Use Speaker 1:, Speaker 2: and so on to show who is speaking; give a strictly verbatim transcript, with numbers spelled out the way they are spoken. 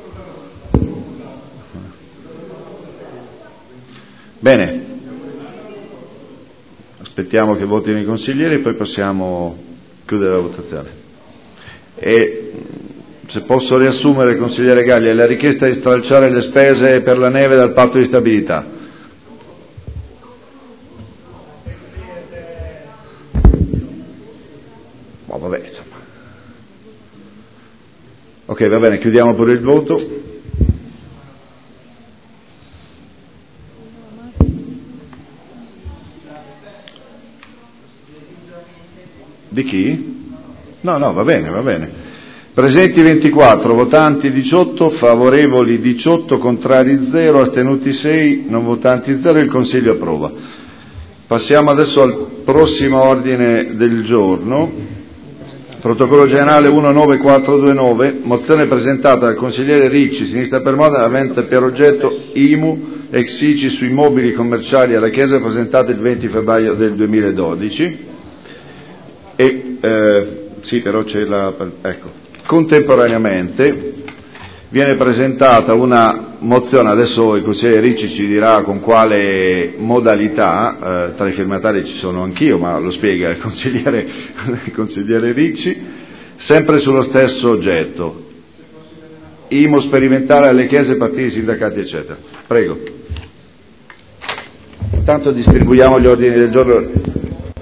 Speaker 1: Bene, aspettiamo che votino i consiglieri e poi possiamo chiudere la votazione. E se posso riassumere, consigliere Galli, è la richiesta di stralciare le spese per la neve dal patto di stabilità. Oh, vabbè, insomma. Ok, va bene, chiudiamo pure il voto. Di chi? No, no, va bene, va bene. Presenti ventiquattro, votanti diciotto, favorevoli diciotto, contrari zero, astenuti sei, non votanti zero, il Consiglio approva. Passiamo adesso al prossimo ordine del giorno. Protocollo generale uno nove quattro due nove, mozione presentata dal consigliere Ricci, Sinistra per Modena, avente per oggetto I M U ex I C I su immobili commerciali alla Chiesa, presentata il venti febbraio del duemiladodici. E eh, sì, però c'è la ecco. Contemporaneamente viene presentata una mozione, adesso il consigliere Ricci ci dirà con quale modalità, eh, tra i firmatari ci sono anch'io, ma lo spiega il consigliere, il consigliere Ricci, sempre sullo stesso oggetto, I M U sperimentale alle chiese, partiti, sindacati, eccetera. Prego. Intanto distribuiamo gli ordini del giorno.